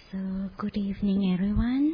So, good evening, everyone.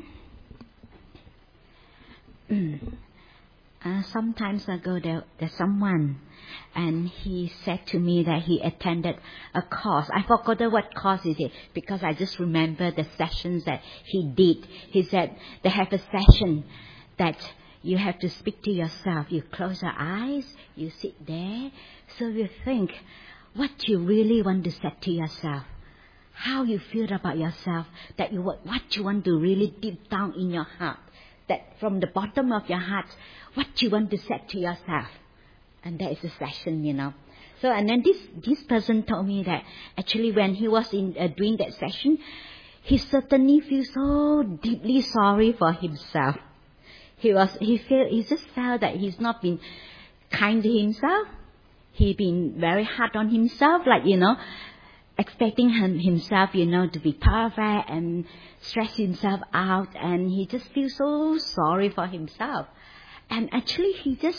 Some time ago, there's someone, and he said to me that he attended a course. I forgot what course it is because I just remember the sessions that he did. He said they have a session that you have to speak to yourself. You close your eyes, you sit there, so you think what you really want to say to yourself. How you feel about yourself, that what you want to really deep down in your heart, that from the bottom of your heart, what you want to say to yourself. And that is a session, So, and then this person told me that actually when he was doing that session, he certainly feels so deeply sorry for himself. He just felt that he's not been kind to himself. He been very hard on himself, expecting himself, to be perfect and stress himself out, and he just feels so sorry for himself. And actually he get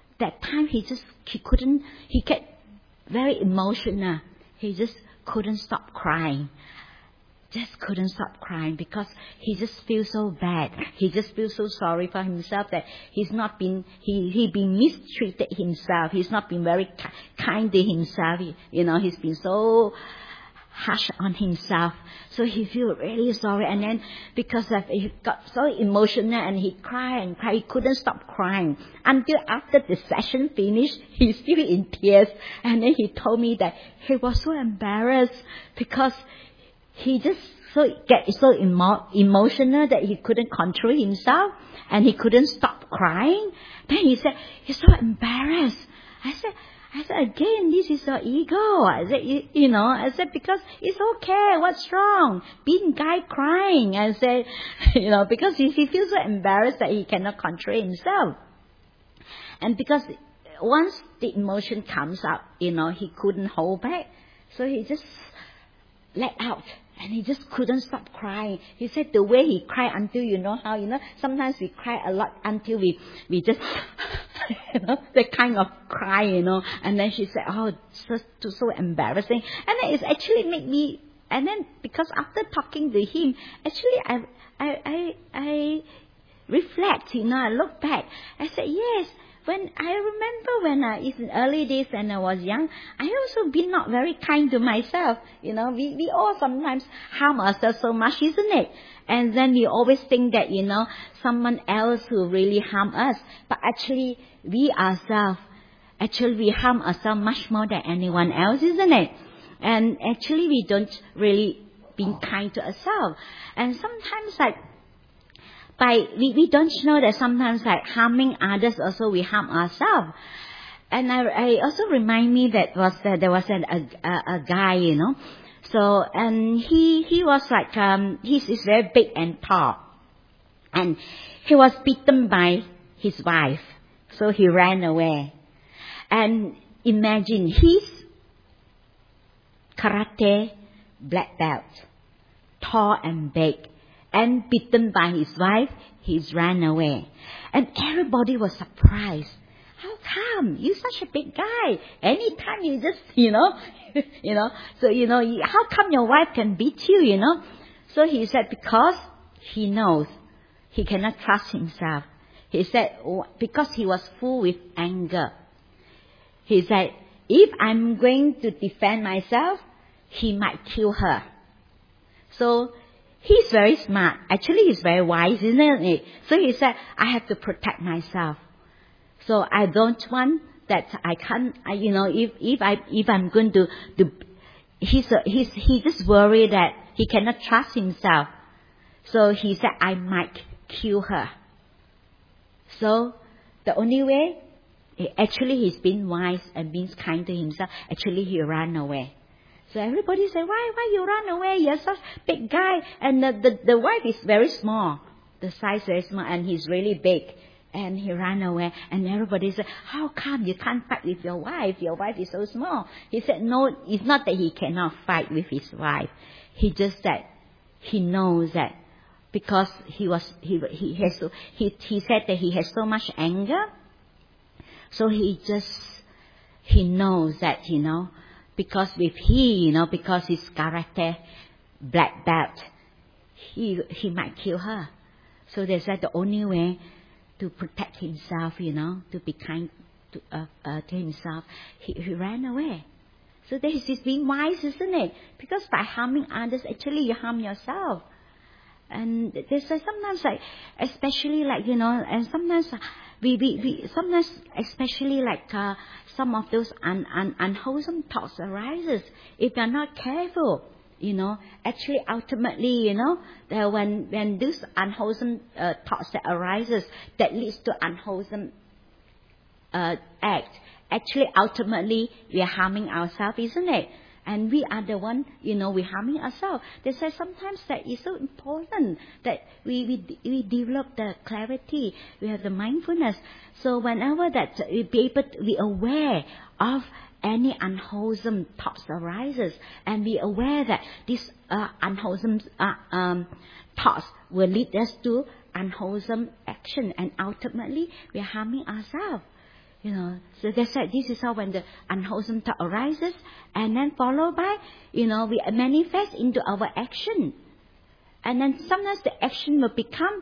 very emotional. He just couldn't stop crying. Because he just feels so bad. He just feels so sorry for himself that he been mistreated himself. He's not been very kind to himself. He's been so harsh on himself. So he feels really sorry. And then because he got so emotional and he cried and cried, he couldn't stop crying. Until after the session finished, he's still in tears. And then he told me that he was so embarrassed because he just get so emotional that he couldn't control himself and he couldn't stop crying. Then he said, he's so embarrassed. I said, again, this is your ego. I said, because it's okay. What's wrong? Being guy crying. I said, because he feels so embarrassed that he cannot control himself. And because once the emotion comes up, he couldn't hold back. So he just let out. And he just couldn't stop crying. He said the way he cried until, sometimes we cry a lot until we just, that kind of cry, And then she said, oh, so embarrassing. And then it actually made me, and then because after talking to him, actually I reflect, I look back. I said, yes. In early days when I was young, I also been not very kind to myself. We all sometimes harm ourselves so much, isn't it? And then we always think that, someone else who really harm us. But actually, we harm ourselves much more than anyone else, isn't it? And actually, we don't really be kind to ourselves. And sometimes, we don't know that sometimes harming others also we harm ourselves. And I also remind me that there was a guy, So, and he was he's very big and tall. And he was beaten by his wife. So he ran away. And imagine he's karate black belt, tall and big. And beaten by his wife, he's ran away. And everybody was surprised. How come? You're such a big guy. Anytime you just, So, how come your wife can beat you, So he said, because he knows he cannot trust himself. He said, because he was full with anger. He said, if I'm going to defend myself, he might kill her. So, he's very smart. Actually, he's very wise, isn't it? So he said, I have to protect myself. So I don't want that I can't, if I'm going to he just worried that he cannot trust himself. So he said, I might kill her. So the only way, actually he's been wise and been kind to himself. Actually, he ran away. So everybody said, why you run away? You're such a big guy. And the wife is very small. The size very small. And he's really big. And he ran away. And everybody said, how come you can't fight with your wife? Your wife is so small. He said, no, it's not that he cannot fight with his wife. He just said, he knows that because he said that he has so much anger. So he knows that, because with because his karate black belt, he might kill her. So they said the only way to protect himself, to be kind to himself, he ran away. So this is being wise, isn't it? Because by harming others, actually you harm yourself. And they say sometimes, like, especially like, and sometimes we sometimes, especially like some of those unwholesome thoughts arises. If you're not careful, actually ultimately, that when these unwholesome thoughts that arises, that leads to unwholesome act, actually ultimately we are harming ourselves, isn't it? And we are the one, we're harming ourselves. They say sometimes that it's so important that we develop the clarity, we have the mindfulness. So whenever that we aware of any unwholesome thoughts arises, and be aware that these unwholesome thoughts will lead us to unwholesome action, and ultimately we are harming ourselves. So they said this is how when the unwholesome thought arises, and then followed by, we manifest into our action. And then sometimes the action will become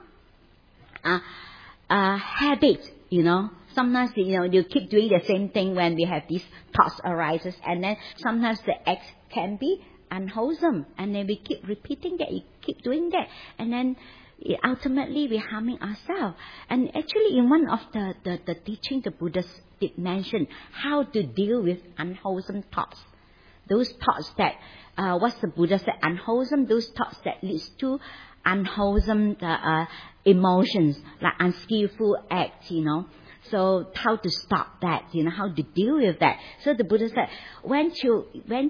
a habit, Sometimes, you keep doing the same thing when we have these thoughts arises, and then sometimes the act can be unwholesome, and then we keep repeating that, we keep doing that, and then ultimately we're harming ourselves. And actually in one of the teaching, the Buddha did mention how to deal with unwholesome thoughts. Those thoughts that, what's the Buddha said, unwholesome, those thoughts that leads to unwholesome emotions, like unskillful acts, So how to stop that, how to deal with that. So the Buddha said, when you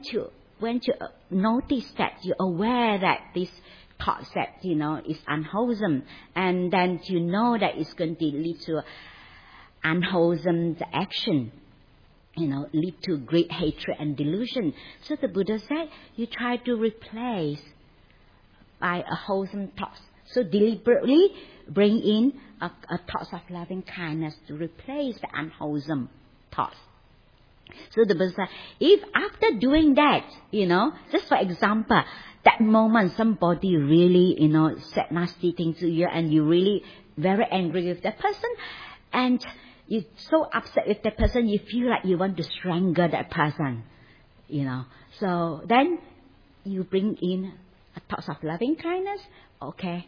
notice that, you're aware that this thoughts that, is unwholesome, and then you know that it's going to lead to unwholesome action, lead to great hatred and delusion. So the Buddha said, you try to replace by a wholesome thoughts. So deliberately bring in a thoughts of loving kindness to replace the unwholesome thoughts. So the Buddha said, if after doing that, just for example, that moment somebody really, said nasty things to you, and you really very angry with that person, and you're so upset with that person, you feel like you want to strangle that person, So then you bring in a thoughts of loving kindness, okay,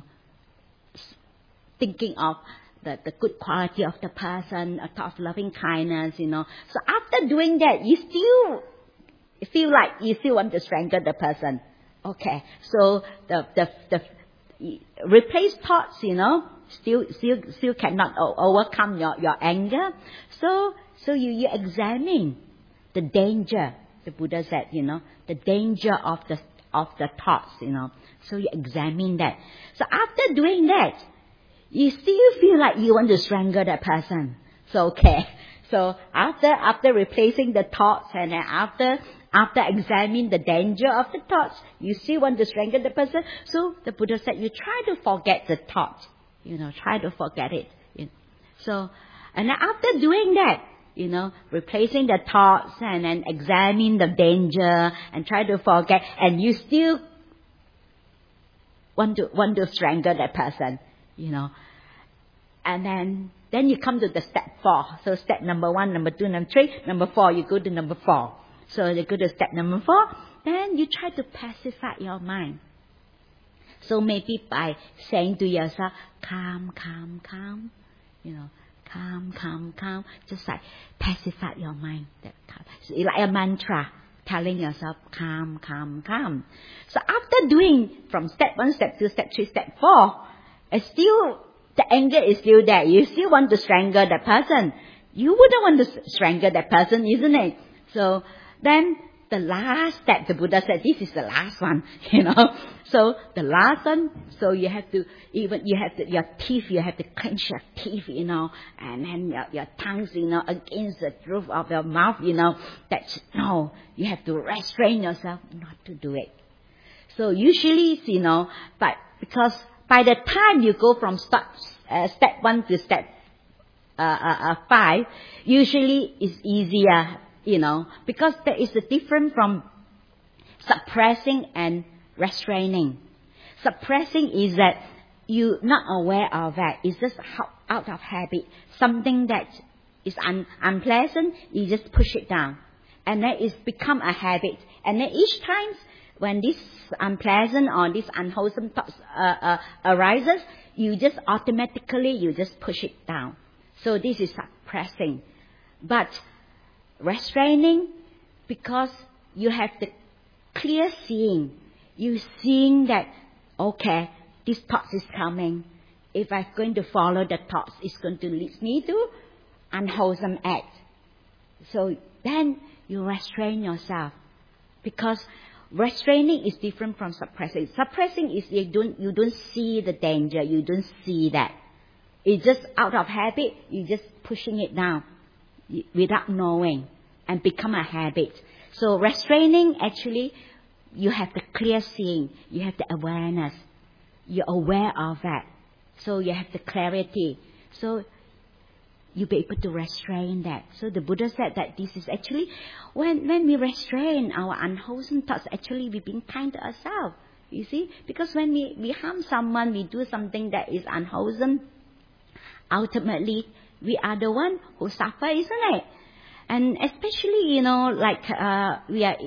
thinking of the good quality of the person, a thought of loving kindness, So after doing that, you still feel like you still want to strangle the person. Okay, so the replace thoughts, still cannot overcome your anger. So you examine the danger. The Buddha said, the danger of the thoughts, So you examine that. So after doing that, you still feel like you want to strangle that person. So okay. So after replacing the thoughts, and then after examining the danger of the thoughts, you still want to strangle the person. So the Buddha said, you try to forget the thought. Try to forget it. So, and then after doing that, replacing the thoughts and then examine the danger and try to forget, and you still want to strangle that person, And then you come to the step 4. So step number 1, number 2, number 3, number 4, you go to number 4. So you go to step number 4, then you try to pacify your mind. So maybe by saying to yourself, calm, calm, calm, calm, calm, calm, just like pacify your mind. So it's like a mantra, telling yourself, calm, calm, calm. So after doing from step 1, step 2, step 3, step 4, it's still, the anger is still there. You still want to strangle that person. You wouldn't want to strangle that person, isn't it? So then the last step, the Buddha said, this is the last one, So the last one, so you have to, your teeth, you have to clench your teeth, and then your tongues, against the roof of your mouth, no, you have to restrain yourself not to do it. So usually, but because by the time you go from step 1 to step 5, usually it's easier, because there is a difference from suppressing and restraining. Suppressing is that you're not aware of that. It's just out of habit. Something that is unpleasant, you just push it down. And then it's become a habit. And then each time when this unpleasant or this unwholesome thoughts arises, you just automatically, push it down. So this is suppressing. But restraining, because you have the clear seeing. You seeing that, okay, this thought is coming. If I'm going to follow the thoughts, it's going to lead me to unwholesome act. So then you restrain yourself. Because restraining is different from suppressing. Suppressing is you don't see the danger. You don't see that. It's just out of habit. You're just pushing it down without knowing and become a habit. So restraining, actually, you have the clear seeing. You have the awareness. You're aware of that. So you have the clarity. So you'll be able to restrain that. So the Buddha said that this is actually, when we restrain our unwholesome thoughts, actually we're being kind to ourselves. You see? Because when we harm someone, we do something that is unwholesome, ultimately we are the one who suffer, isn't it? And especially, we are,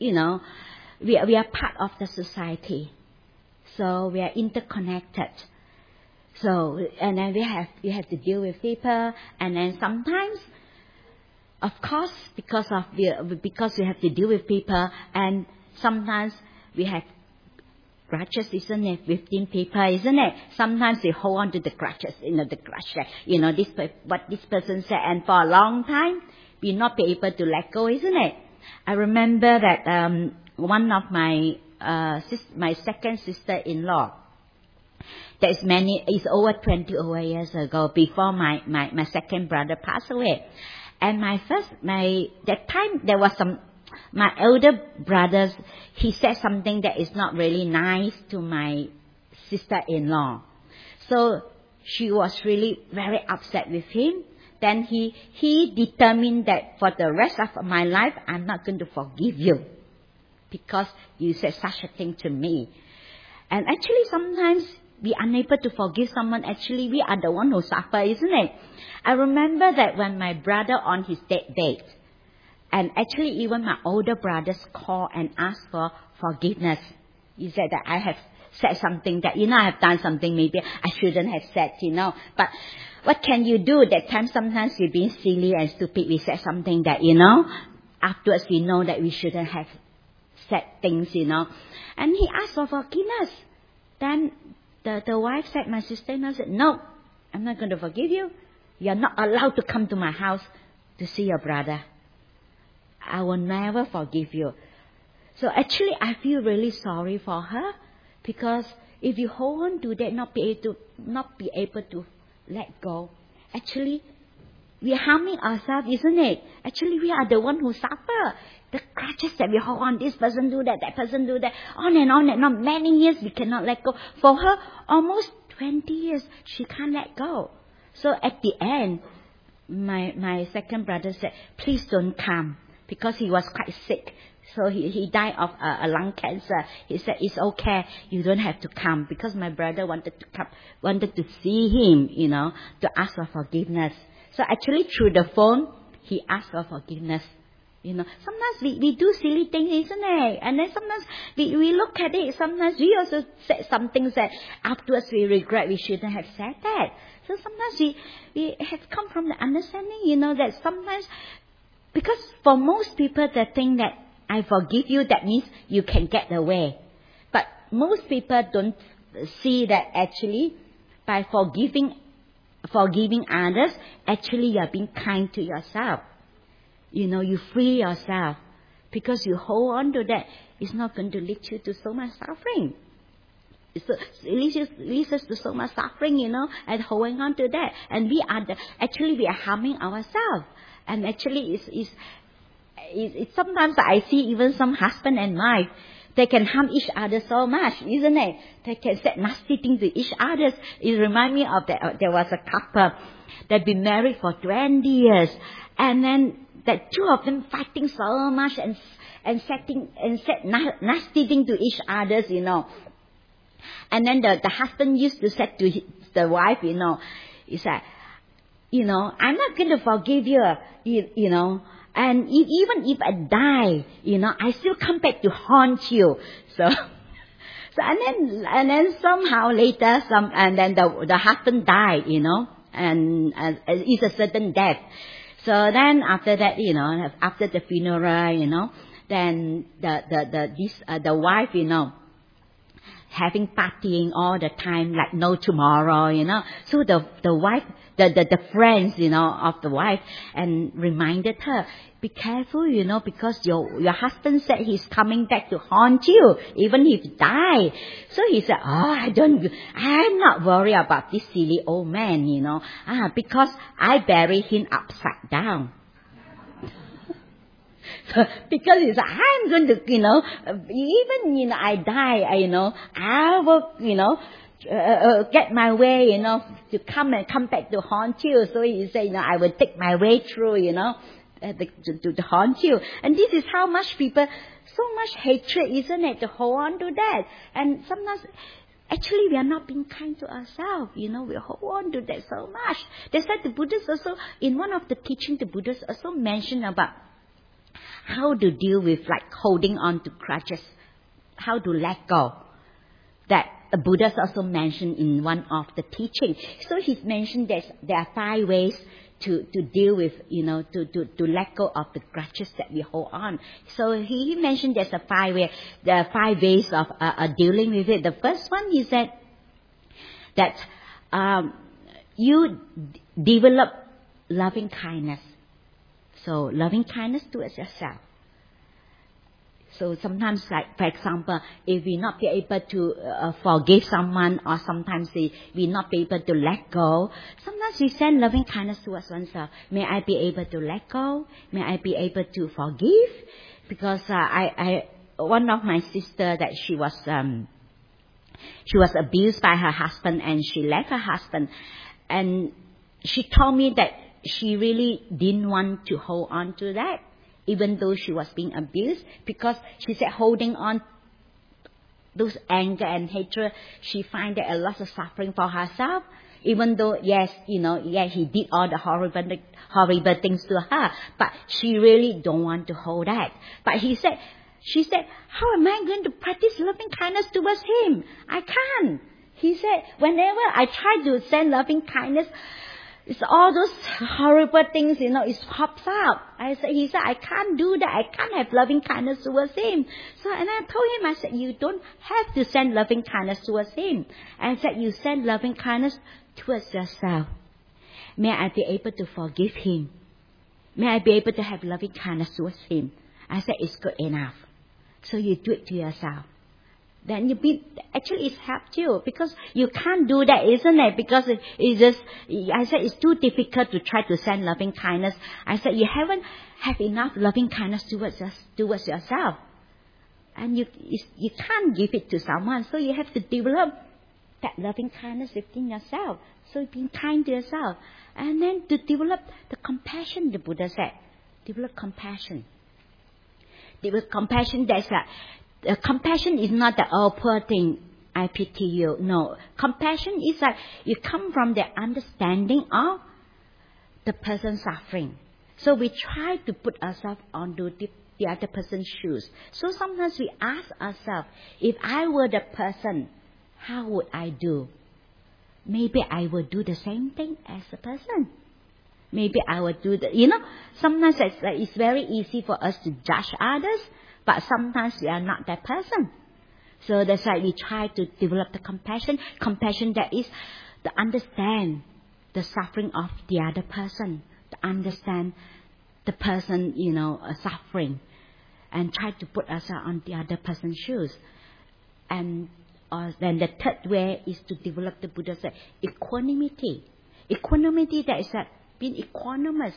we are part of the society. So we are interconnected. So, and then we have to deal with people, and then sometimes, of course, because we have to deal with people, and sometimes we have grudges, isn't it, within people, isn't it? Sometimes we hold on to the grudges, the grudge, what this person said, and for a long time, we not be able to let go, isn't it? I remember that one of my second sister-in-law, it's over 20 years ago, before my second brother passed away. And that time there was my elder brothers, he said something that is not really nice to my sister-in-law. So she was really very upset with him. Then he determined that for the rest of my life, I'm not going to forgive you, because you said such a thing to me. And actually sometimes we are unable to forgive someone. Actually, we are the one who suffer, isn't it? I remember that when my brother on his deathbed, and actually even my older brothers called and asked for forgiveness. He said that I have said something that, I have done something maybe I shouldn't have said, But what can you do? That time sometimes we're being silly and stupid. We said something that, afterwards we know that we shouldn't have said things, And he asked for forgiveness. Then the wife said, my sister-in-law said, no, I'm not going to forgive you. You're not allowed to come to my house to see your brother. I will never forgive you. So actually I feel really sorry for her, because if you hold on to that, not be able to let go, actually we are harming ourselves, isn't it? Actually we are the one who suffer. The grudges that we hold on, this person do that person do that, on and on, many years we cannot let go. For her, almost 20 years, she can't let go. So at the end, my second brother said, please don't come, because he was quite sick. So he died of a lung cancer. He said, it's okay, you don't have to come, because my brother wanted to see him, to ask for forgiveness. So actually through the phone, he asked for forgiveness. Sometimes we do silly things, isn't it? And then sometimes we look at it. Sometimes we also say some things that afterwards we regret we shouldn't have said that. So sometimes we have come from the understanding, that sometimes, because for most people they think that I forgive you, that means you can get away. But most people don't see that actually by forgiving others, actually you are being kind to yourself. You free yourself, because you hold on to that, it's not going to lead you to so much suffering. It leads us to so much suffering, and holding on to that. And we are harming ourselves. And actually it's sometimes I see even some husband and wife, they can harm each other so much, isn't it? They can say nasty things to each other. It reminds me of that. There was a couple that been married for 20 years, and then that two of them fighting so much and said nasty things to each other, And then the husband used to say to the wife, he said, I'm not going to forgive you, and even if I die, I still come back to haunt you. So and then somehow later, and then the husband died, and it's a sudden death. So then after that, after the funeral, then the wife, having partying all the time like no tomorrow, So the wife, the friends, of the wife, and reminded her, be careful, because your husband said he's coming back to haunt you, even if he died. So he said, I'm not worried about this silly old man, because I buried him upside down. Because he said, I'm going to, even, I die, I will, get my way, to come back to haunt you. So he said, I will take my way through, to haunt you. And this is how much people, so much hatred, isn't it, to hold on to that. And sometimes, actually, we are not being kind to ourselves, we hold on to that so much. That's why the Buddhists also, in one of the teachings, the Buddhists also mentioned about how to deal with like holding on to grudges, how to let go. That the Buddha also mentioned in one of the teachings. So he's mentioned that there are 5 ways to deal with, to let go of the grudges that we hold on. So he mentioned there are 5 ways of dealing with it. The first one he said that you develop loving kindness. So loving kindness towards yourself. So sometimes, like for example, if we not be able to forgive someone, or sometimes we not be able to let go, sometimes we send loving kindness towards oneself. May I be able to let go? May I be able to forgive? Because one of my sister that she was abused by her husband, and she left her husband, and she told me that she really didn't want to hold on to that, even though she was being abused, because she said holding on those anger and hatred, she find that a lot of suffering for herself, even though, yes, he did all the horrible things to her, but she really don't want to hold that. But she said, how am I going to practice loving kindness towards him? I can't. He said, whenever I try to send loving kindness, it's all those horrible things, it pops up. He said, I can't do that. I can't have loving kindness towards him. So, and I told him, I said, you don't have to send loving kindness towards him. I said, you send loving kindness towards yourself. May I be able to forgive him? May I be able to have loving kindness towards him? I said, it's good enough. So you do it to yourself. Then actually it's helped you, because you can't do that, isn't it? Because I said it's too difficult to try to send loving kindness. I said you haven't have enough loving kindness towards yourself. And you can't give it to someone, so you have to develop that loving kindness within yourself. So being kind to yourself. And then to develop the compassion, the Buddha said. Develop compassion. Develop compassion, compassion is not the poor thing, I pity you. No. Compassion is that you come from the understanding of the person's suffering. So we try to put ourselves onto the other person's shoes. So sometimes we ask ourselves, if I were the person, how would I do? Maybe I would do the same thing as the person. Maybe I would do sometimes it's very easy for us to judge others, but sometimes we are not that person. So that's why we try to develop the compassion. Compassion that is to understand the suffering of the other person. To understand the person, suffering. And try to put ourselves on the other person's shoes. And then the third way is to develop, the Buddha said, equanimity. Equanimity, that is being equanimous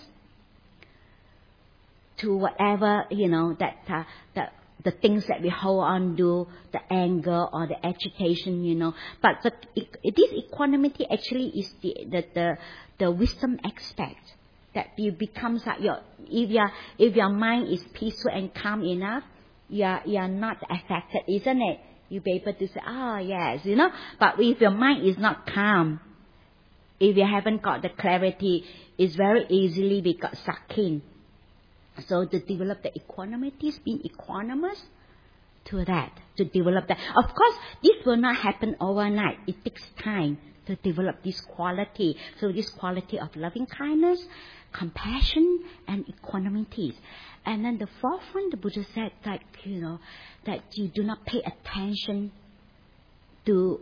to whatever, the things that we hold on to, the anger or the agitation, But this equanimity actually is the wisdom aspect. That you becomes like if your mind is peaceful and calm enough, you are not affected, isn't it? You'll be able to say, oh yes, But if your mind is not calm, if you haven't got the clarity, it's very easily we got sucked in. So to develop the equanimity, being equanimous to that, to develop that. Of course, this will not happen overnight. It takes time to develop this quality. So this quality of loving kindness, compassion, and equanimity. And then the fourth one, the Buddha said that, that you do not pay attention to,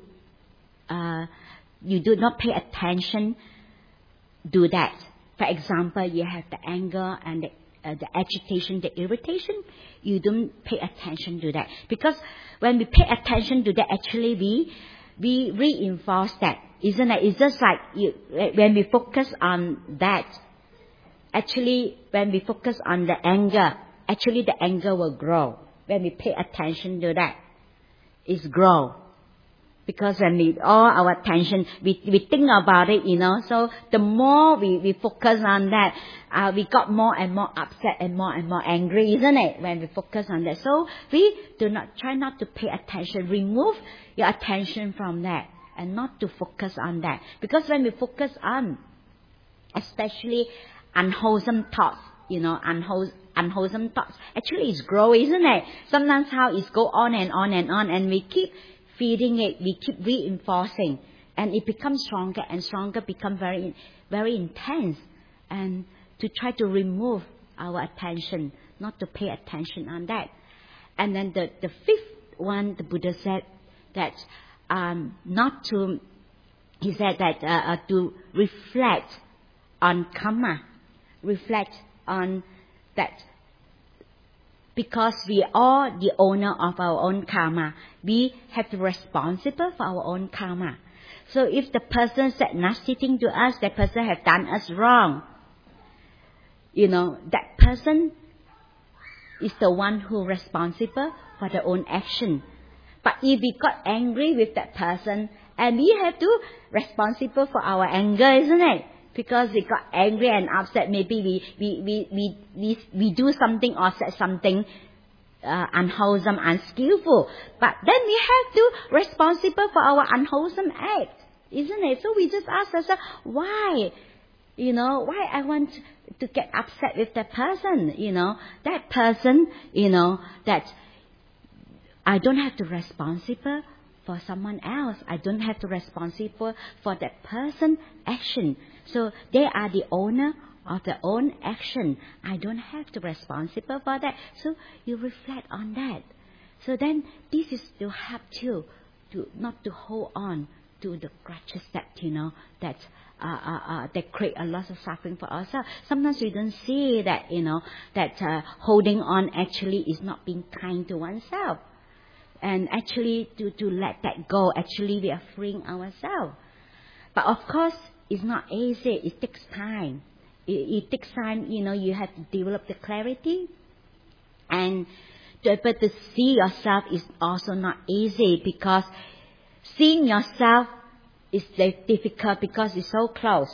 do that. For example, you have the anger and the agitation, the irritation, you don't pay attention to that. Because when we pay attention to that, actually we reinforce that, isn't it? It's just like when we focus on that, actually when we focus on the anger, actually the anger will grow. When we pay attention to that, it's grow. Because when all our attention, we think about it, so the more we focus on that, we got more and more upset and more angry, isn't it? When we focus on that. So we try not to pay attention. Remove your attention from that and not to focus on that. Because when we focus on, especially unwholesome thoughts, unwholesome thoughts, actually it's grow, isn't it? Sometimes how it go on and on and on, and we keep feeding it, we keep reinforcing, and it becomes stronger and stronger, become very, very intense. And to try to remove our attention, not to pay attention on that. And then the fifth one, the Buddha said that to reflect on karma, reflect on that. Because we are the owner of our own karma, we have to be responsible for our own karma. So if the person said nasty thing to us, that person have done us wrong, that person is the one who responsible for their own action. But if we got angry with that person, and we have to responsible for our anger, isn't it? Because we got angry and upset, maybe we do something or said something unwholesome, unskillful. But then we have to responsible for our unwholesome act, isn't it? So we just ask ourselves, why? Why I want to get upset with that person? That person, that I don't have to responsible for someone else. I don't have to responsible for that person action. So they are the owner of their own action. I don't have to responsible for that. So you reflect on that. So then this is to help you to not to hold on to the grudges that create a lot of suffering for ourselves. Sometimes we don't see that that holding on actually is not being kind to oneself. And actually to let that go, actually we are freeing ourselves. But of course, it's not easy. It takes time. It takes time, you have to develop the clarity. And to be able to see yourself is also not easy, because seeing yourself is difficult because it's so close.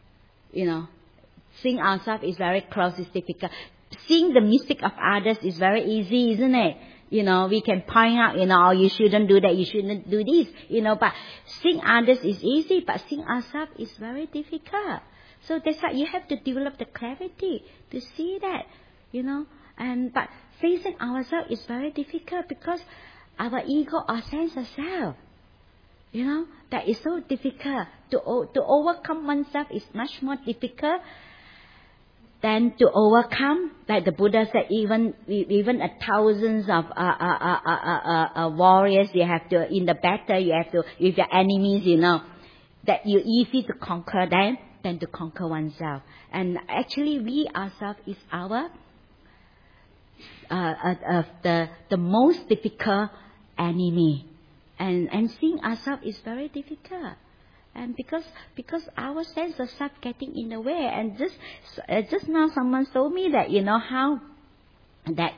Seeing ourselves is very close, it's difficult. Seeing the mistake of others is very easy, isn't it? We can point out, oh, you shouldn't do that, you shouldn't do this, but seeing others is easy, but seeing ourselves is very difficult. So that's why you have to develop the clarity to see that, but facing ourselves is very difficult because our ego, our sense of self, that is so difficult. To overcome oneself is much more difficult than to overcome, like the Buddha said, even thousands of warriors, you have to, in the battle, you have to, with your enemies, that you easy to conquer them than to conquer oneself. And actually, we ourselves is our, the most difficult enemy. And seeing ourselves is very difficult. And because our sense of self getting in the way. And just now someone told me that, how that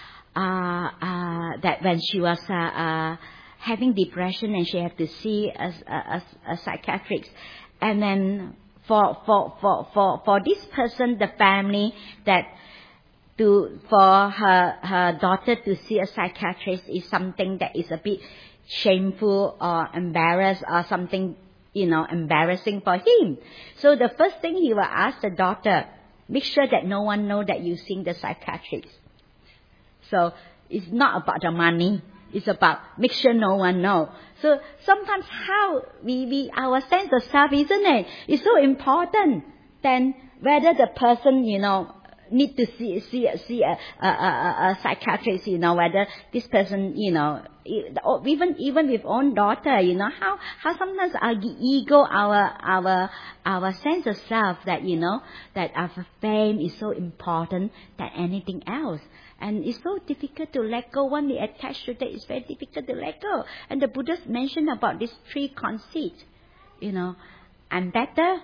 that when she was having depression and she had to see a psychiatrist, and then for this person, the family, that for her daughter to see a psychiatrist is something that is a bit shameful or embarrassed or something, embarrassing for him. So the first thing he will ask the daughter, make sure that no one know that you seen the psychiatrist. So it's not about the money. It's about make sure no one know. So sometimes how we our sense of self, isn't it? It's so important than whether the person, need to see a psychiatrist, whether this person, even with own daughter, how sometimes our ego, our sense of self that, that our fame is so important than anything else. And it's so difficult to let go. When we attach to that, it's very difficult to let go. And the Buddha mentioned about these three conceits. I'm better,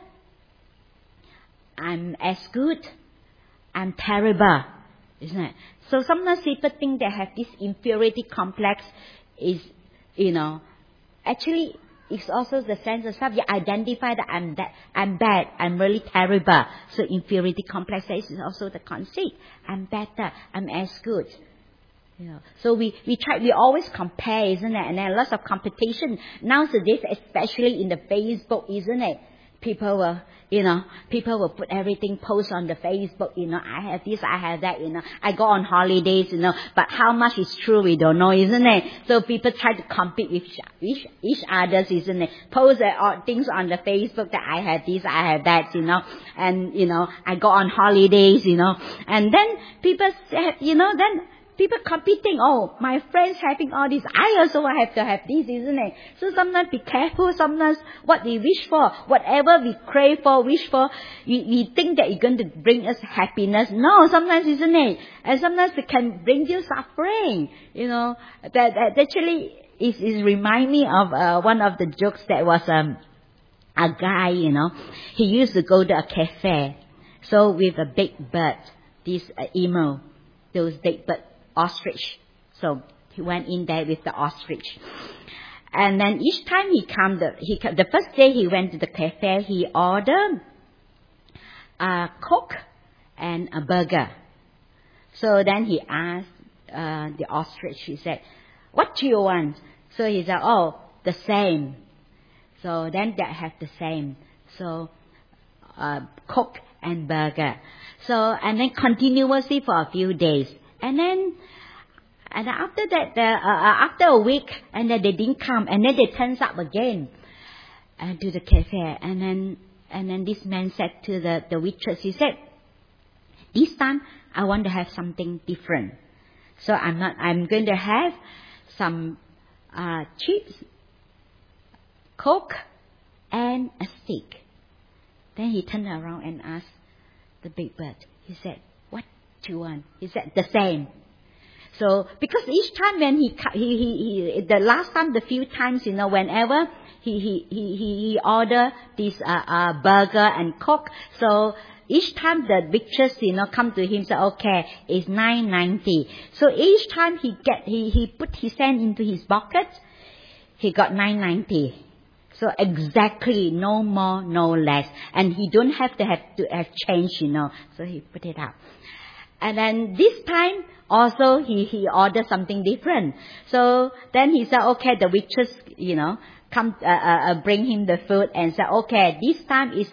I'm as good, I'm terrible, isn't it? So sometimes people think they have this inferiority complex is, actually it's also the sense of self. You identify that I'm bad, I'm really terrible. So inferiority complex is also the conceit. I'm better, I'm as good. So we always compare, isn't it? And there are lots of competition nowadays, especially in the Facebook, isn't it? People will put everything, post on the Facebook, I have this, I have that, I go on holidays, but how much is true, we don't know, isn't it? So people try to compete with each others, isn't it? Post things on the Facebook that I have this, I have that, and, I go on holidays, and then people have, then people competing, oh, my friends having all this, I also have to have this, isn't it? So sometimes be careful, sometimes what we wish for, whatever we crave for, wish for, we think that it's going to bring us happiness. No, sometimes isn't it? And sometimes it can bring you suffering, that actually is remind me of one of the jokes that was a guy, he used to go to a cafe, so with a big bird, this emo, those big bird, ostrich. So he went in there with the ostrich. And then each time the first day he went to the cafe, he ordered a Coke and a burger. So then he asked the ostrich, he said, what do you want? So he said, oh, the same. So then they have the same. So Coke and burger. So, and then continuously for a few days. And after that, after a week, and then they didn't come, and then they turns up again to the cafe, and then this man said to the waitress, he said, this time I want to have something different, so I'm going to have some chips, Coke, and a steak. Then he turned around and asked the big bird. He said, what do you want? He said, the same. So, because each time when he the last time, the few times, whenever he order this burger and Coke, so each time the waitress, come to him, say, okay, it's $9.90. So each time he put his hand into his pocket, he got $9.90. So exactly, no more, no less. And he don't have to have change, So he put it up. And then this time also he ordered something different. So then he said, okay, the waitress, come bring him the food and said, okay, this time is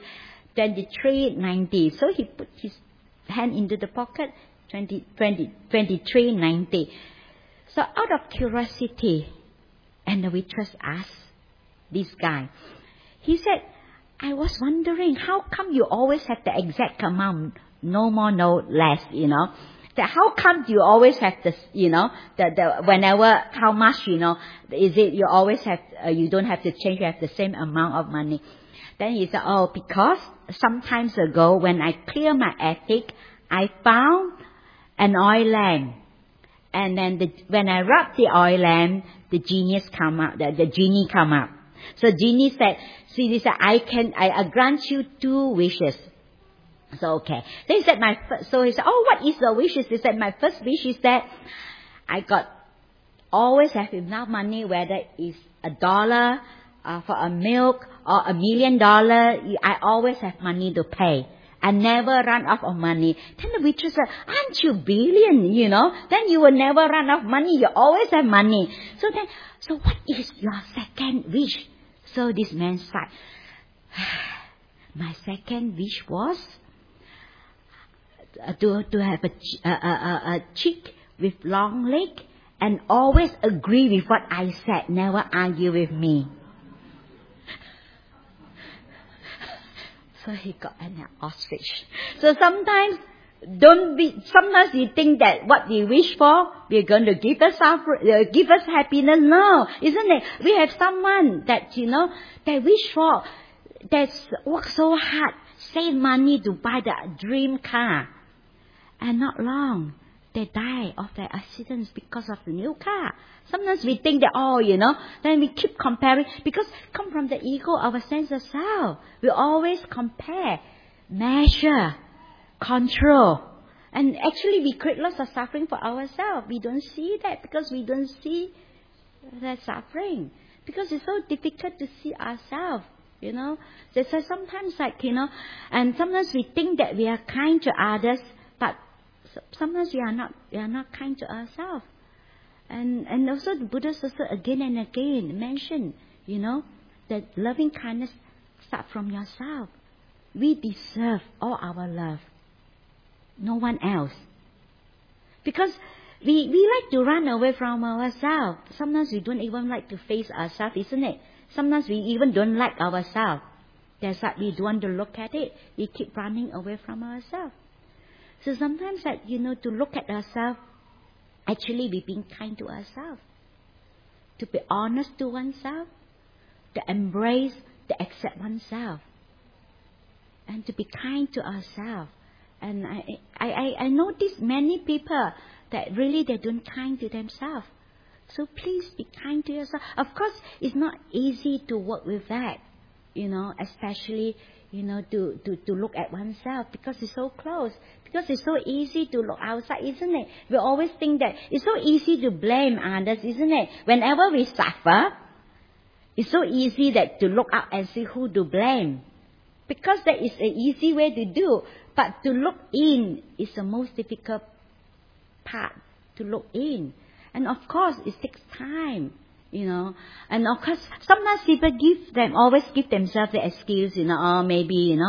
$23.90. So he put his hand into the pocket, $23.90. So out of curiosity, and the waitress asked this guy, he said, I was wondering, how come you always have the exact amount, no more, no less, that how come you always have this, the whenever, how much, is it you always have, you don't have to change, you have the same amount of money. Then he said, oh, because sometimes ago when I clear my attic, I found an oil lamp. And then when I rub the oil lamp, the genie come up. So genie said, he said, I grant you 2 wishes. So okay. Then he said, so he said, oh, what is the wishes? He said, my first wish is that I always have enough money, whether it's $1 for a milk or $1 million. I always have money to pay. and never run out of money. Then the waitress said, aren't you brilliant, Then you will never run out of money. You always have money. So what is your second wish? So this man said, my second wish was to have a chick with long leg and always agree with what I said, never argue with me. So he got an ostrich. So sometimes we think that what we wish for, we're going to give us happiness. No, isn't it? We have someone that, they wish for, that's worked so hard, save money to buy the dream car. And not long, they die of their accidents because of the new car. Sometimes we think that, then we keep comparing, because come from the ego, our sense of self. We always compare, measure, control. And actually we create lots of suffering for ourselves. We don't see that because we don't see that suffering. Because it's so difficult to see ourselves, That's why sometimes and sometimes we think that we are kind to others, but sometimes we are not kind to ourselves. And also the Buddha also again and again mentioned, that loving kindness starts from yourself. We deserve all our love. No one else. Because we like to run away from ourselves. Sometimes we don't even like to face ourselves, isn't it? Sometimes we even don't like ourselves. That's why we don't want to look at it. We keep running away from ourselves. So sometimes to look at ourselves, actually we're being kind to ourselves. To be honest to oneself, to embrace, to accept oneself. And to be kind to ourselves. And I notice many people that really they don't kind to themselves. So please be kind to yourself. Of course, it's not easy to work with that, especially, to look at oneself, because it's so close. Because it's so easy to look outside, isn't it? We always think that it's so easy to blame others, isn't it? Whenever we suffer, it's so easy that to look out and see who to blame. Because that is an easy way to do. But to look in is the most difficult part, to look in. And of course, it takes time, And of course, sometimes people always give themselves the excuse, or maybe,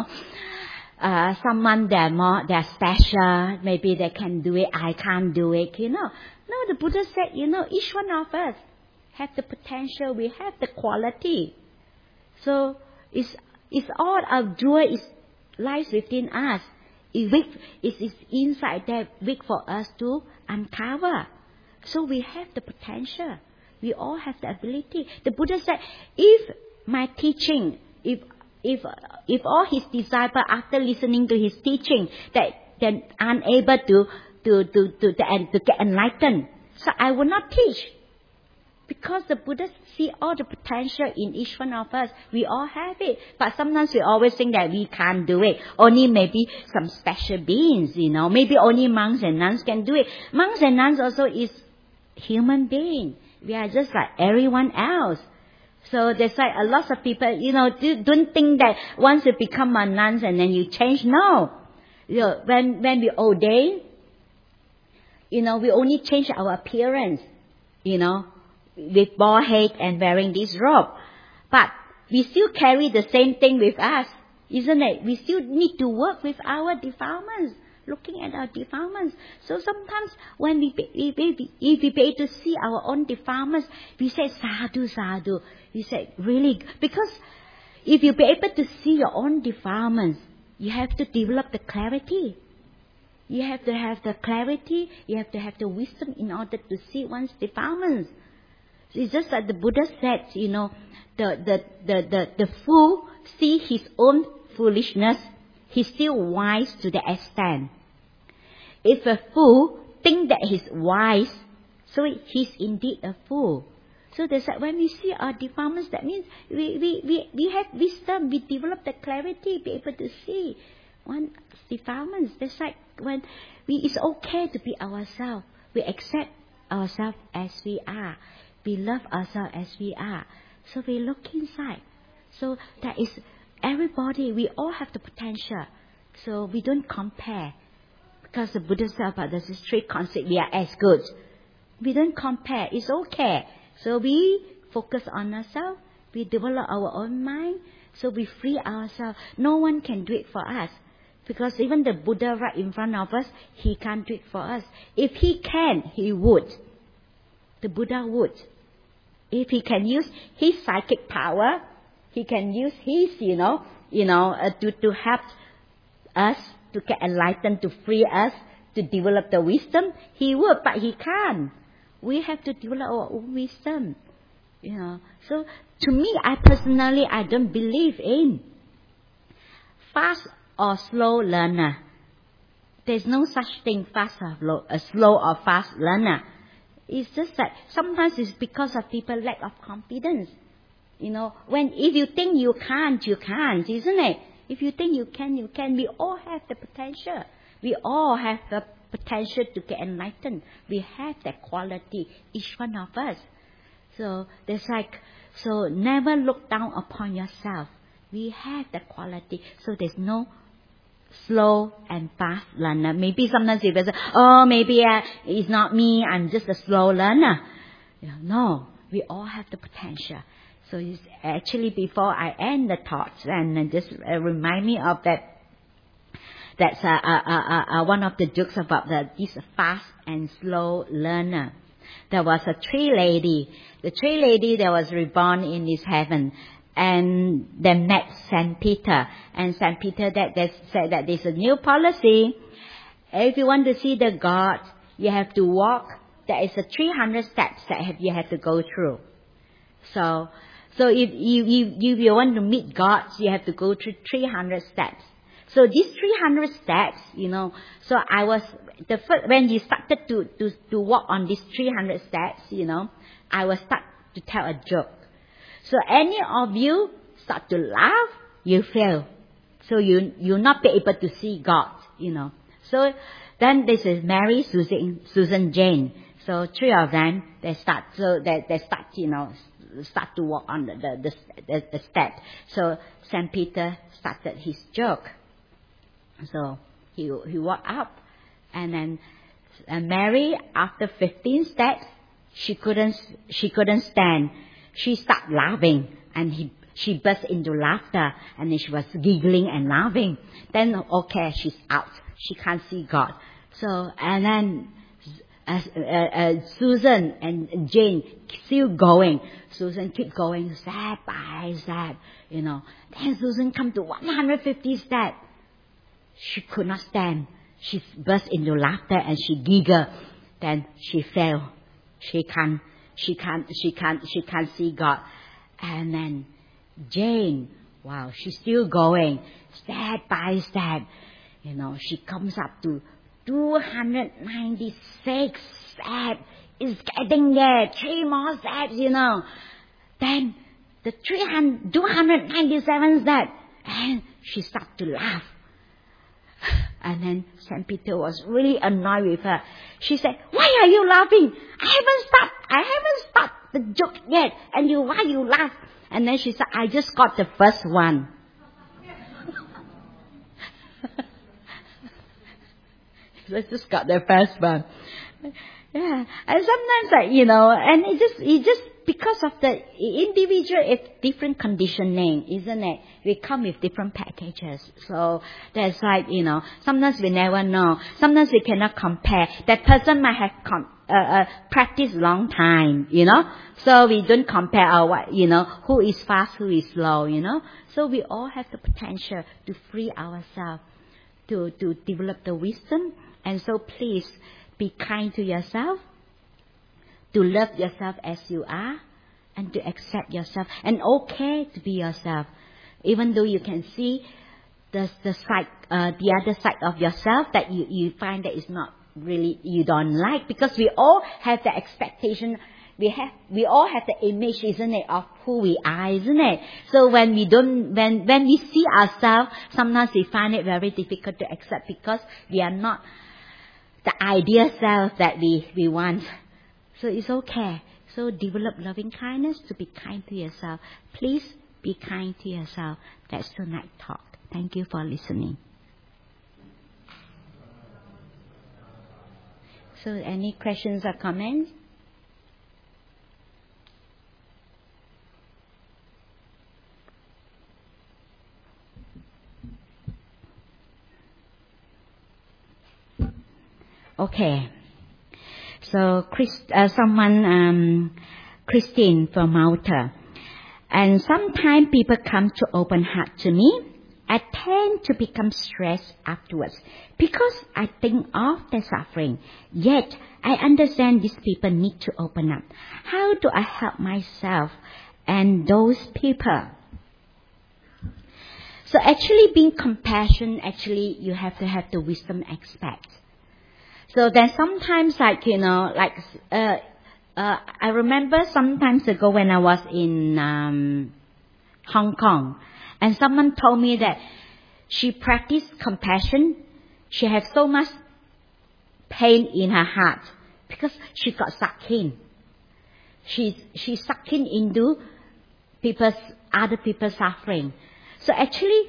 someone they're special, maybe they can do it, I can't do it, No, the Buddha said, each one of us have the potential, we have the quality. So it's all our joy lies within us. It's inside there, wait for us to uncover. So we have the potential. We all have the ability. The Buddha said, if my teaching, if all his disciples after listening to his teaching that they're unable to get enlightened, so I will not teach. Because the Buddha see all the potential in each one of us. We all have it. But sometimes we always think that we can't do it. Only maybe some special beings, Maybe only monks and nuns can do it. Monks and nuns also is human being. We are just like everyone else. So that's why a lot of people, don't think that once you become a nun and then you change. No. When we ordain, we only change our appearance, with bald head and wearing this robe. But we still carry the same thing with us, isn't it? We still need to work with our defilements, looking at our defilements. So sometimes when if we be able to see our own defilements, we say, sadhu, sadhu. We say, really? Because if you be able to see your own defilements, you have to develop the clarity. You have to have the clarity, you have to have the wisdom in order to see one's defilements. It's just like the Buddha said, the fool see his own foolishness, he's still wise to the extent. If a fool think that he's wise, so he's indeed a fool. So that's like when we see our defilements, that means we have wisdom, we develop the clarity, be able to see one's defilements. That's like when it's okay to be ourselves. We accept ourselves as we are. We love ourselves as we are. So we look inside. So that is everybody, we all have the potential. So we don't compare. Because the Buddha said about this three concepts, we are as good. We don't compare. It's okay. So we focus on ourselves. We develop our own mind. So we free ourselves. No one can do it for us. Because even the Buddha right in front of us, he can't do it for us. If he can, he would. The Buddha would. If he can use his psychic power, he can use his, to help us to get enlightened, to free us, to develop the wisdom, he would, but he can't. We have to develop our own wisdom. So to me, I personally don't believe in fast or slow learner. There's no such thing fast or slow or fast learner. It's just that sometimes it's because of people lack of confidence. If you think you can't, isn't it? If you think you can, you can. We all have the potential. We all have the potential to get enlightened. We have that quality, each one of us. So never look down upon yourself. We have that quality. So there's no slow and fast learner. Maybe sometimes people say, maybe it's not me, I'm just a slow learner. No, we all have the potential. So it's actually, before I end the thoughts, and just remind me of that's one of the jokes about this fast and slow learner. There was a tree lady. The tree lady that was reborn in this heaven, and they met Saint Peter. And Saint Peter that said that there's a new policy. If you want to see the God, you have to walk. There is 300 steps that you have to go through. So if you want to meet God, you have to go through 300 steps. So these 300 steps, so I was when you started to walk on these 300 steps, I will start to tell a joke. So any of you start to laugh, you fail. So you'll not be able to see God, So then this is Mary, Susan, Jane. So three of them, they start to walk on the step. So Saint Peter started his joke. So he walked up, and then Mary, after 15 steps, she couldn't stand. She started laughing, and she burst into laughter, and then she was giggling and laughing. Then okay, she's out. She can't see God. So and then Susan and Jane still going. Susan keep going step by step, Then Susan come to 150 steps. She could not stand. She burst into laughter and she giggled. Then she fell. She can't see God. And then Jane, wow, she's still going step by step. She comes up to 296 steps. It's getting there. 3 more steps, Then the 297 steps. And she started to laugh. And then Saint Peter was really annoyed with her. She said, "Why are you laughing? I haven't started the joke yet. And why you laugh?" And then she said, "I just got the first one." I just got the first one. Yeah. And sometimes, and it just because of the individual, it's different conditioning, isn't it? We come with different packages. So that's sometimes we never know. Sometimes we cannot compare. That person might have practiced long time, So we don't compare who is fast, who is slow, So we all have the potential to free ourselves, to develop the wisdom. And so please be kind to yourself, to love yourself as you are, and to accept yourself. And okay to be yourself, even though you can see the other side of yourself that you find that is not really you don't like. Because we all have the expectation. We all have the image, isn't it, of who we are, isn't it? So when we see ourselves, sometimes we find it very difficult to accept because we are not the ideal self that we want. So it's okay. So develop loving kindness to be kind to yourself. Please be kind to yourself. That's tonight's talk. Thank you for listening. So any questions or comments? Okay. So Christine from Malta. And sometimes people come to open heart to me. I tend to become stressed afterwards because I think of their suffering. Yet, I understand these people need to open up. How do I help myself and those people? So actually being compassionate, actually you have to have the wisdom aspect. So then sometimes I remember sometimes ago when I was in Hong Kong, and someone told me that she practiced compassion. She had so much pain in her heart because she got sucked in. She sucked into other people's suffering. So actually,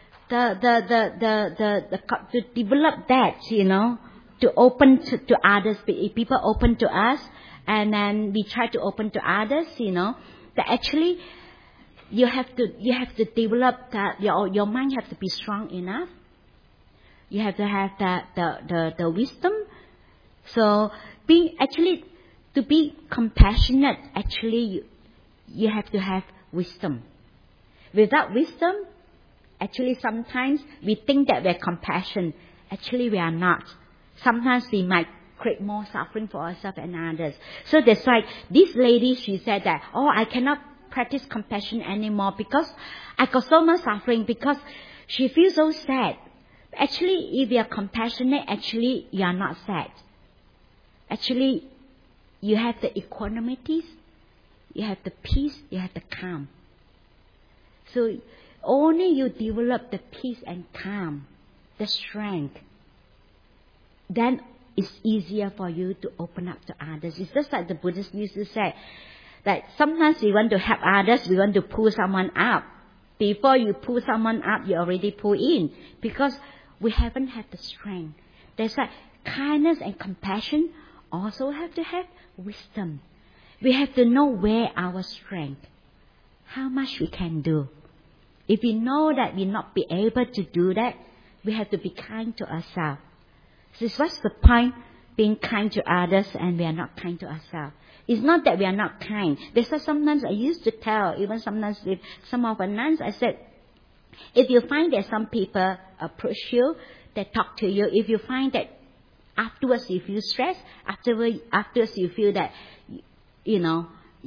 to develop that, to open to others, people open to us, and then we try to open to others, that actually you have to develop that your mind has to be strong enough. You have to have the wisdom. So to be compassionate, actually you have to have wisdom. Without wisdom, actually sometimes we think that we're compassionate. Actually we are not. Sometimes we might create more suffering for ourselves and others. So that's why this lady, she said that, I cannot practice compassion anymore because I got so much suffering, because she feels so sad. Actually, if you are compassionate, actually you are not sad. Actually, you have the equanimity, you have the peace, you have the calm. So only you develop the peace and calm, the strength, then it's easier for you to open up to others. It's just like the Buddhists used to say, that sometimes we want to help others, we want to pull someone up. Before you pull someone up, you already pull in, because we haven't had the strength. That's why kindness and compassion also have to have wisdom. We have to know where our strength, how much we can do. If we know that we not be able to do that, we have to be kind to ourselves. So what's the point being kind to others and we are not kind to ourselves? It's not that we are not kind. That's why sometimes I used to tell, even sometimes with some of our nuns, I said, if you find that some people approach you, they talk to you, if you find that afterwards you feel stressed, afterwards you feel that, you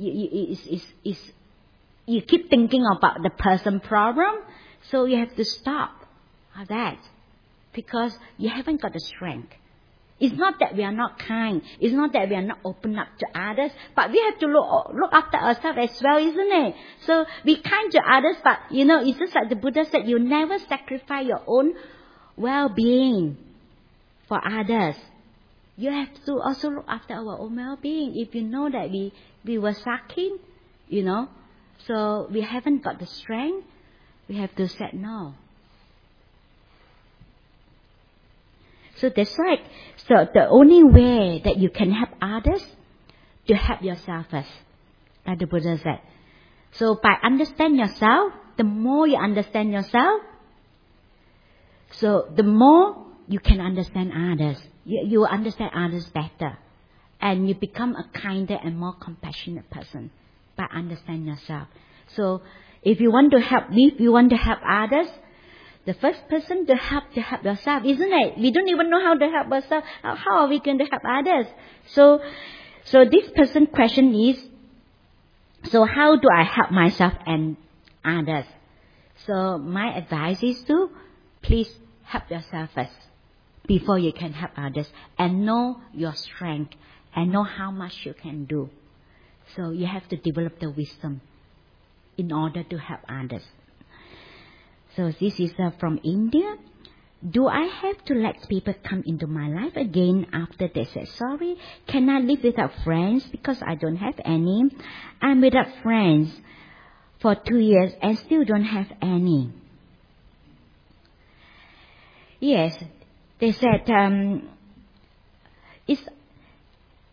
keep thinking about the person problem, so you have to stop that, because you haven't got the strength. It's not that we are not kind. It's not that we are not open up to others. But we have to look after ourselves as well, isn't it? So we kind to others, but it's just like the Buddha said, you never sacrifice your own well-being for others. You have to also look after our own well-being. If you know that we were sucking, so we haven't got the strength, we have to say no. So that's right. So the only way that you can help others, to help yourself first, like the Buddha said. So by understanding yourself, the more you understand yourself, so the more you can understand others. You understand others better. And you become a kinder and more compassionate person by understanding yourself. So if you want to help me, if you want to help others, the first person to help yourself, isn't it? We don't even know how to help ourselves. How are we going to help others? So this person's question is, so how do I help myself and others? So my advice is to please help yourself first before you can help others, and know your strength and know how much you can do. So you have to develop the wisdom in order to help others. So this is from India. Do I have to let people come into my life again after they say sorry? Can I live without friends because I don't have any? I'm without friends for 2 years and still don't have any. Yes, they said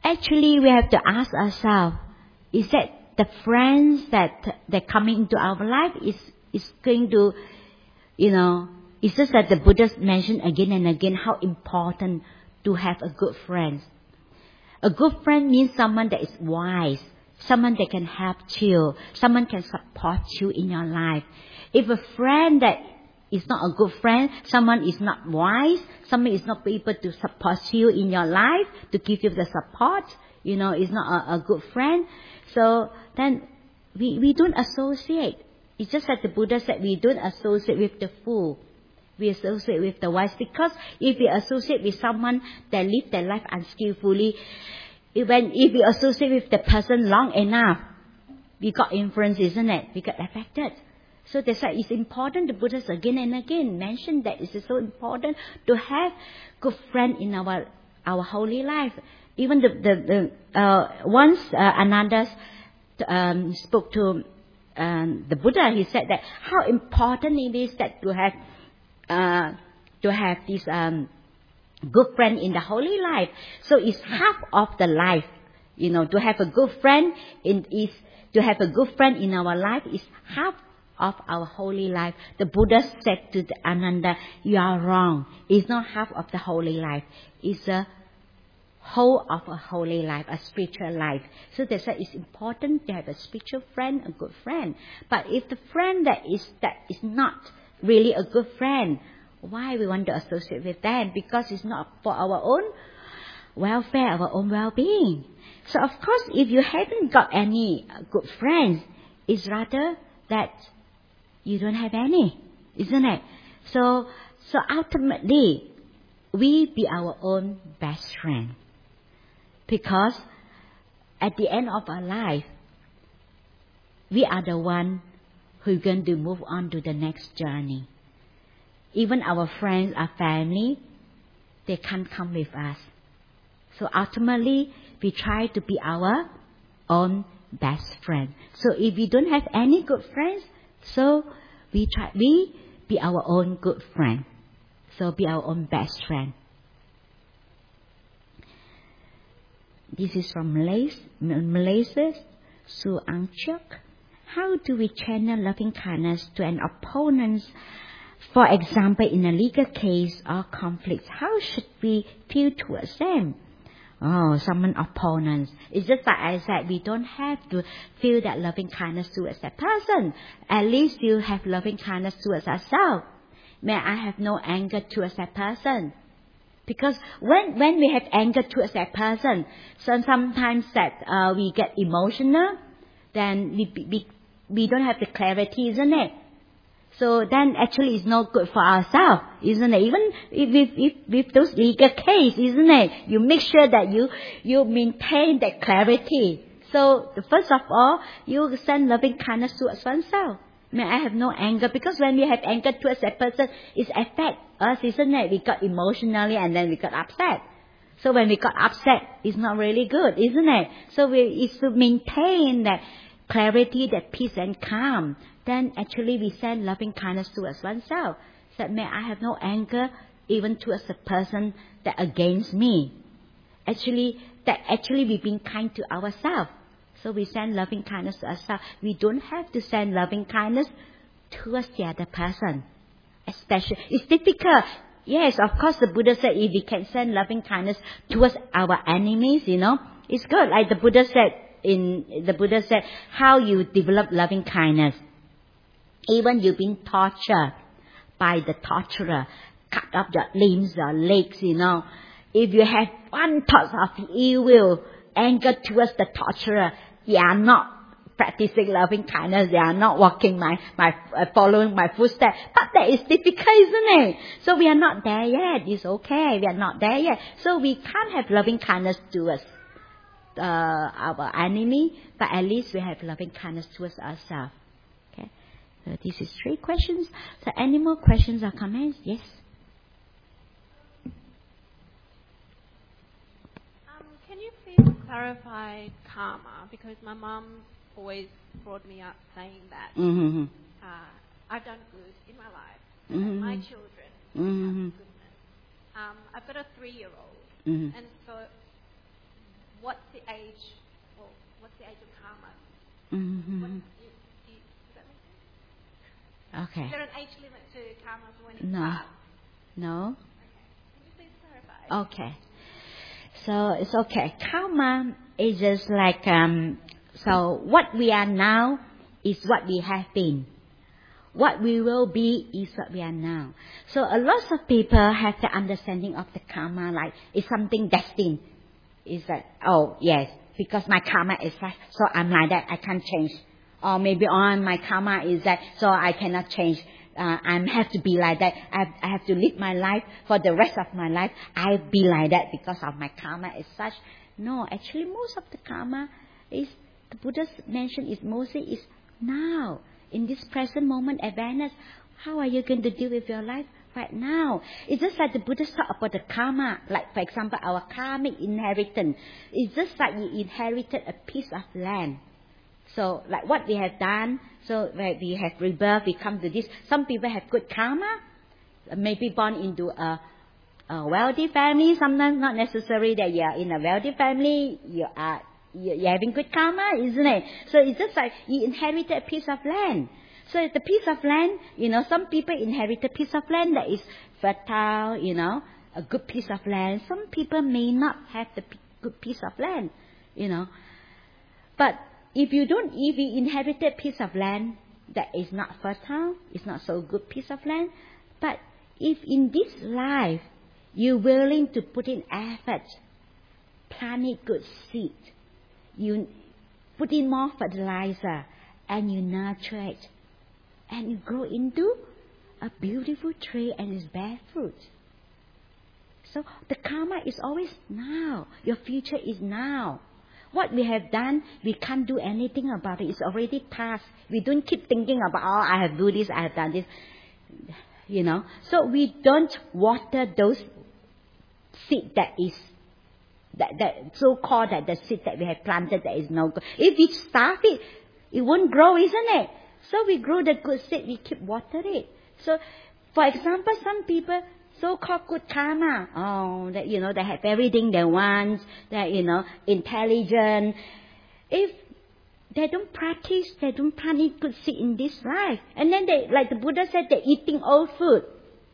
actually we have to ask ourselves, is that the friends that coming into our life is going to, it's just that the Buddha mentioned again and again how important to have a good friend. A good friend means someone that is wise, someone that can help you, someone can support you in your life. If a friend that is not a good friend, someone is not wise, someone is not able to support you in your life, to give you the support, is not a good friend. So then we don't associate. It's just that the Buddha said we don't associate with the fool. We associate with the wise. Because if we associate with someone that live their life unskillfully, if we associate with the person long enough, we got influence, isn't it? We got affected. So that's why it's important. The Buddha again and again mentioned that it is so important to have good friend in our holy life. Even once Ananda spoke to the Buddha, he said that how important it is that to have this good friend in the holy life. So it's half of the life. To have a good friend to have a good friend in our life is half of our holy life. The Buddha said to the Ananda, you are wrong. It's not half of the holy life. It's a whole of a holy life, a spiritual life. So that's why it's important to have a spiritual friend, a good friend. But if the friend that is not really a good friend, why we want to associate with them? Because it's not for our own welfare, our own well-being. So of course, if you haven't got any good friends, it's rather that you don't have any, isn't it? So ultimately, we be our own best friend. Because at the end of our life, we are the one who are going to move on to the next journey. Even our friends, our family, they can't come with us. So ultimately, we try to be our own best friend. So if we don't have any good friends, so we be our own good friend. So be our own best friend. This is from Malaysia, Su Angchuk. How do we channel loving kindness to an opponent? For example, in a legal case or conflict, how should we feel towards them? Someone opponents. It's just like I said, we don't have to feel that loving kindness towards that person. At least you have loving kindness towards ourselves. May I have no anger towards that person? Because when we have anger towards that person, so sometimes that we get emotional, then we don't have the clarity, isn't it? So then actually it's not good for ourselves, isn't it? Even if with those legal case, isn't it? You make sure that you maintain that clarity. So first of all, you send loving kindness towards oneself. May I have no anger? Because when we have anger towards that person, it affects us, isn't it? We got emotionally and then we got upset. So when we got upset, it's not really good, isn't it? So it's to maintain that clarity, that peace and calm. Then actually we send loving kindness towards oneself. So may I have no anger even towards the person that against me. Actually we've been kind to ourselves. So we send loving kindness to ourselves. We don't have to send loving kindness towards the other person. Especially, it's difficult. Yes, of course the Buddha said if we can send loving kindness towards our enemies, it's good. Like the Buddha said, how you develop loving kindness. Even you've been tortured by the torturer, cut off your limbs, your legs, If you have one thought of ill will, anger towards the torturer, they are not practicing loving kindness. They are not walking following my footsteps. But that is difficult, isn't it? So we are not there yet. It's okay. We are not there yet. So we can't have loving kindness towards our enemy, but at least we have loving kindness towards ourselves. Okay. So this is 3 questions. So any more questions or comments? Yes. Can you please clarify karma? Because my mum always brought me up saying that I've done good in my life. And my children have goodness. I've got a 3-year-old. And so what age, or what's the age of karma? Mm-hmm. Does that make sense? Okay. Is there an age limit to karma for when it No. starts? No. Okay. Can you please clarify? Okay. So it's okay. Karma is just like, so what we are now is what we have been. What we will be is what we are now. So a lot of people have the understanding of the karma like it's something destined. It's like, oh yes, because my karma is like, so I'm like that, I can't change. Or maybe my karma is that, so I cannot change. I have to be like that. I have to live my life for the rest of my life. I'll be like that because of my karma is such. No, actually most of the karma is, the Buddha mentioned is mostly is now. In this present moment awareness, how are you going to deal with your life right now? It's just like the Buddha talk about the karma. Like for example, our karmic inheritance. It's just like you inherited a piece of land. So like what we have done, so like we have rebirth, we come to this. Some people have good karma, maybe born into a wealthy family. Sometimes not necessary that you are in a wealthy family. You're having good karma, isn't it? So it's just like you inherited a piece of land. So the piece of land, some people inherit a piece of land that is fertile, a good piece of land. Some people may not have the good piece of land, But if you inherit a piece of land that is not fertile, it's not so good piece of land. But if in this life you're willing to put in effort, planting good seed, you put in more fertilizer and you nurture it, and you grow into a beautiful tree and it's bear fruit. So the karma is always now. Your future is now. What we have done, we can't do anything about it. It's already past. We don't keep thinking about, I have done this, I have done this. So we don't water those seed that is that so-called that the seed that we have planted that is no good. If we starve it, it won't grow, isn't it? So we grow the good seed, we keep watering it. So, for example, some people so-called good karma, that they have everything they want, that intelligent. If they don't practice, they don't plant good seed in this life, and then they, like the Buddha said, they're eating old food.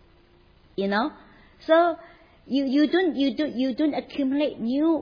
So you don't accumulate new.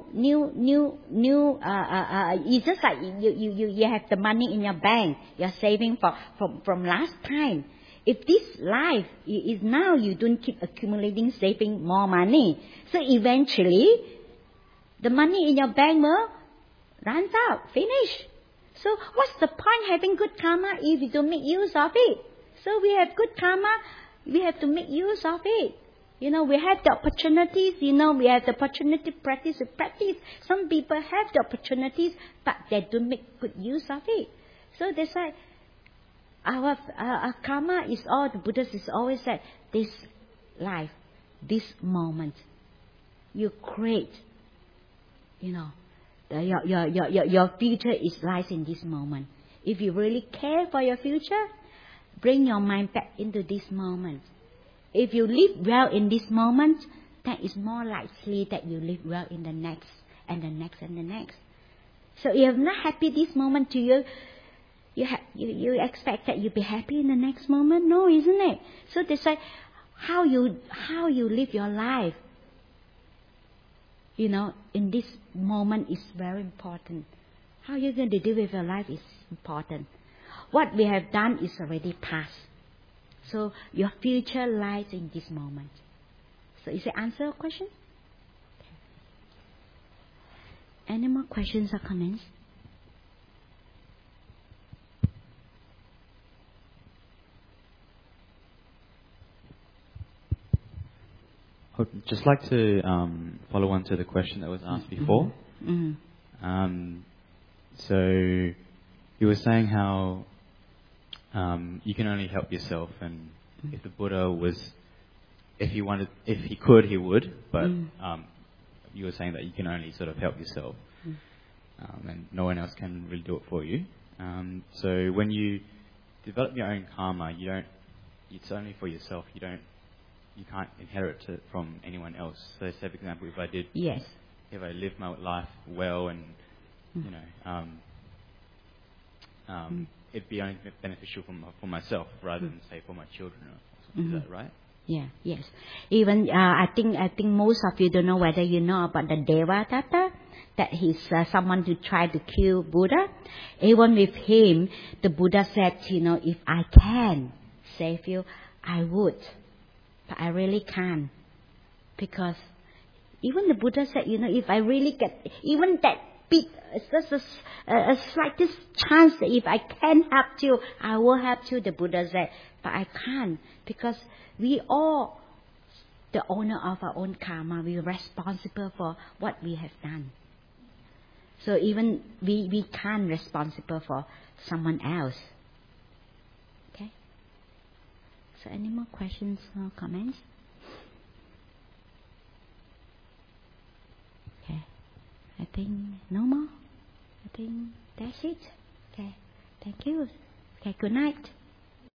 It's just like you have the money in your bank, you're saving from last time. If this life is now, you don't keep accumulating, saving more money. So eventually, the money in your bank will run out, finish. So what's the point having good karma if you don't make use of it? So we have good karma, we have to make use of it. We have the opportunities, we have the opportunity to practice. Some people have the opportunities, but they don't make good use of it. So that's why our karma is all, the Buddha is always said, this life, this moment, you create, your future lies in this moment. If you really care for your future, bring your mind back into this moment. If you live well in this moment, then it's more likely that you live well in the next, and the next, and the next. So if you're not happy this moment to you, you expect that you'll be happy in the next moment? No, isn't it? So that's why how you live your life, in this moment is very important. How you're going to deal with your life is important. What we have done is already past. So your future lies in this moment. So is it answer your question? Okay. Any more questions or comments? I'd just like to follow on to the question that was asked before. Mm-hmm. So you were saying how you can only help yourself, and if the Buddha was, if he could, he would, but you were saying that you can only sort of help yourself, and no one else can really do it for you. So when you develop your own karma, it's only for yourself. You can't inherit it from anyone else. So say, for example, if I lived my life well and you know, it'd be only beneficial for myself rather than say for my children. Is that right? Yeah. Yes. Even I think most of you don't know whether you know about the Devadatta, that he's someone who tried to kill Buddha. Even with him, the Buddha said, you know, if I can save you, I would, but I really can't, because even the Buddha said, you know, if I really get even that big, just a slightest chance that if I can help you, I will help you. The Buddha said, but I can't, because we all the owner of our own karma. We are responsible for what we have done. So even we can't responsible for someone else. Okay. So any more questions or comments? Okay. I think no more. I think that's it. Okay. Thank you. Okay. Good night.